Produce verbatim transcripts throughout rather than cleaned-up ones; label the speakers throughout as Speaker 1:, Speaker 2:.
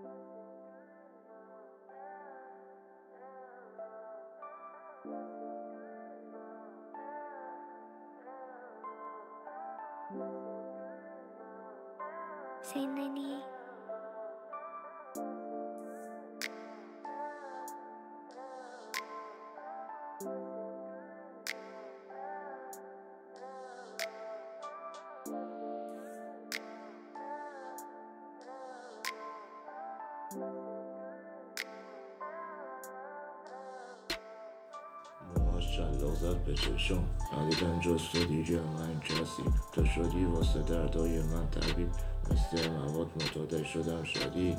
Speaker 1: زندانی
Speaker 2: موهاش شلاق زد به چشم، ندیدم جز تو دیگه من کسی. تو شدی واسه دردای من طبیب، مثل مواد معتاد شدم شدید،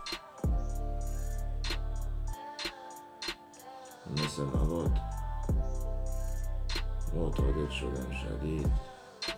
Speaker 2: مثل مواد معتاد شدم شدید.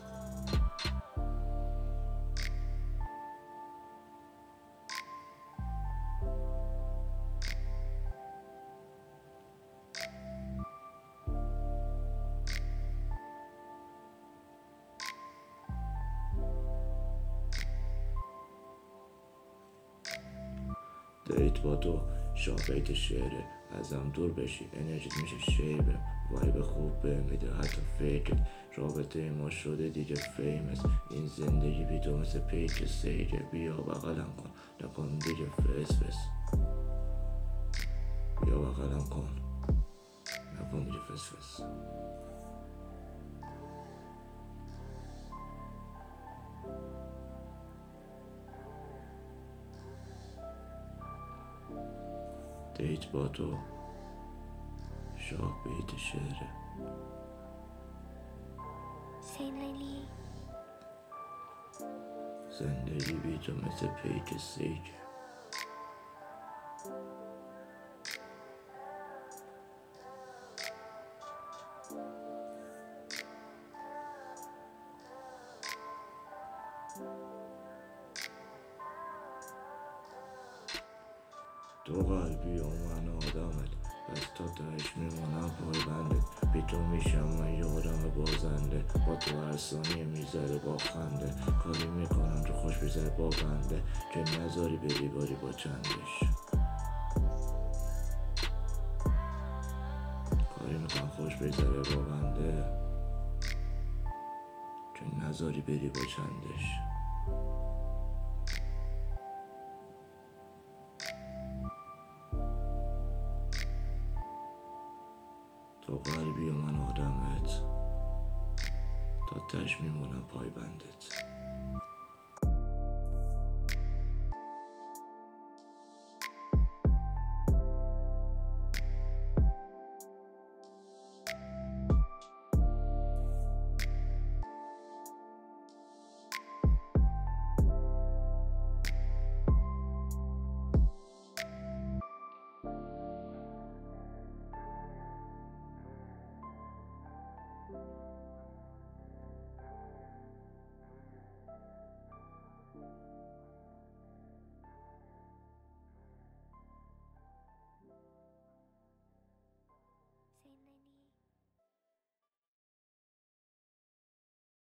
Speaker 2: دیت با تو شاه بیت شعره، ازم دور بشی انرژیت میشه شیبه، وایب خوب به میده حتی فیکت. رابطه ما شده دیگه فیمس، این زندگی بی تو مثل پیک سیگه. بیا بغلم کن نکن دیگه فس فس، بیا بغلم کن نکن دیگه فس فس. دیت با تو شاه بیت شعره،
Speaker 1: زندانی
Speaker 2: زندگی بی تو مثل پیک سیگه. تو قلبی و من آدمت، پس تا تهش میمونم پای بندت. بی تو میشم من یه آدم بازنده، با تو هر ثانیه میذاره با خنده. کاری میکنم تو خوش بذاره با بنده، که نذاری بری باری با چندش. کاری میکنم خوش بذاره با بنده، که نذاری بری با چندش. تو قلبی و من آدمت، تا تهش میمونم پای بندت.